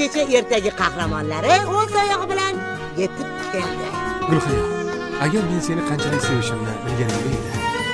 kecha ertagi qahramonlari o'z oyog'i bilan yetib keldi. Gulxaya, agar men seni qanchalik sevishimni bilganimda edi.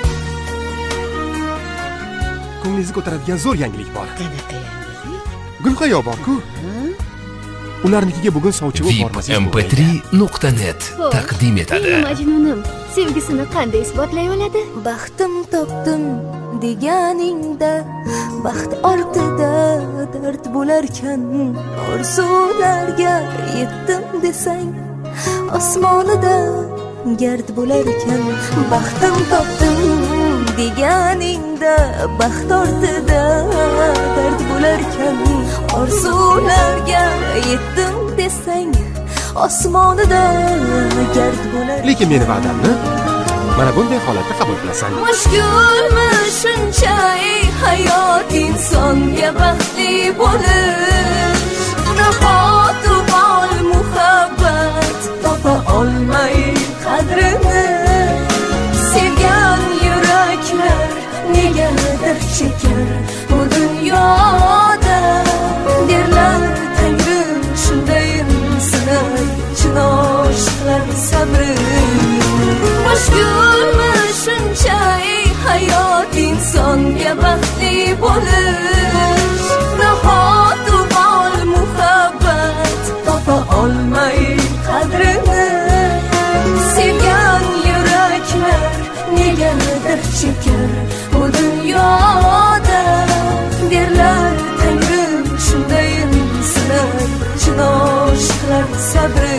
Ko'nglingizni ko'taradigan zo'r yangilik bor. Qanaqa yangilik? Gulxaya bor-ku. Ularnikiga bugun sovchi bo'lib bormasangiz. vipmp3.net taqdim etadi. Majnunim sevgisini qanday isbotlay oladi? Baxtim topdim deganingda, baxt ortida dard bo'larkan, orzularga yetdim desang, osmonida gard bo'larkan. Baxtim topdim deganingda, baxt ortida dard bo'larkan, orzularga yetdim desang, osmonida gard bo'lar. Lekin meni va'damni mana bunday holatda qabul qilasan. Mushkulmi shuncha hayot insonga baxtli bo'lish, nahot bol muhabbat topa olmay qadrini, sevgan yuraklar negadir chekar bu dunyoda, derlar Tangrim shunday sinay chin oshiqlar sabri. Mushkulmi shuncha hayot insonga baxtli bo'lish, nahot bol muhabbat topa olmay qadrini, sevgan yuraklar negadir chekar bu dunyoda, derlar Tangrim shunday sinay chin oshiqlar sabri.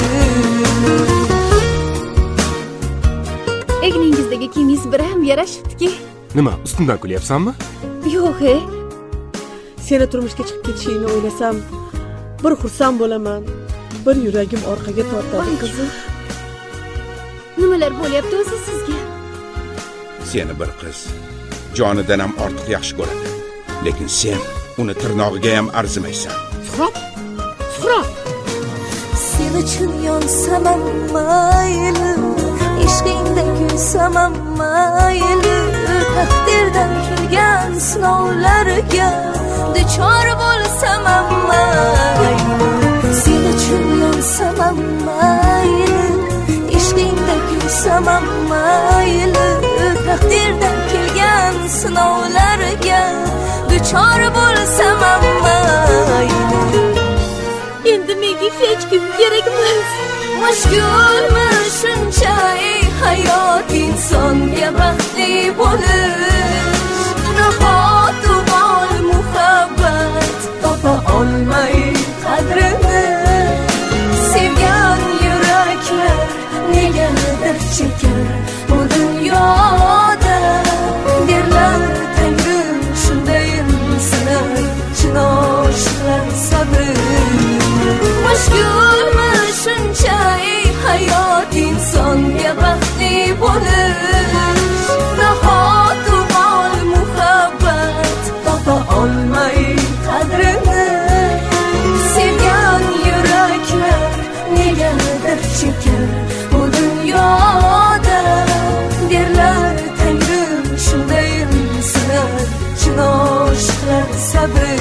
Egningizdagi kiyimingiz bir ham yarashibdiki. Nima, ustimdan kulyapsanmi? Yo'q, Seni turmushga chiqib ketishingni o'ylasam, bir xursand bo'laman, bir yuragim orqaga tortadi qizim. Nimalar bo'lyapti o'zi sizga? Seni bir qiz jonidan ham ortiq yaxshi ko'radi, lekin sen uni tirnog'iga ham arzimaysan. Suhrob. Sen uchun yonsam mayli, ishqingda kulsam mayli, taqdirdan kelgan sinovlarga duchor bo'lsam mayli. Sen uchun yonsam mayli, ishqingda kulsam mayli, taqdirdan kelgan sinovlarga duchor bo'lsam mayli. Endi menga hech kim kerak emas. Mushkulmi shuncha hayot insonga baxtli bo'lish, nahot bol muhabbat topa olmay qadrini, sevgan yuraklar negadir chekar bu dunyoda, derlar Tangrim shunday sinay chin oshiqlar sabri. Mushkulmi shuncha hayot insonga baxtli bo'lish, nahot bol muhabbat topa olmay qadrini, sevgan yuraklar negadir chekar bu dunyoda, derlar Tangrim shunday sinay chin oshiqlar sabri.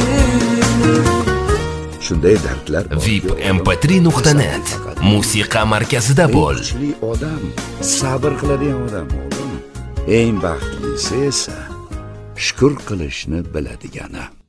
Shunday dardlar vipmp3.net musiqa markazida bo'l. Kuchli odam sabr qiladigan odam o'g'lim. Eng baxtlisi esa shukr qilishni biladigani.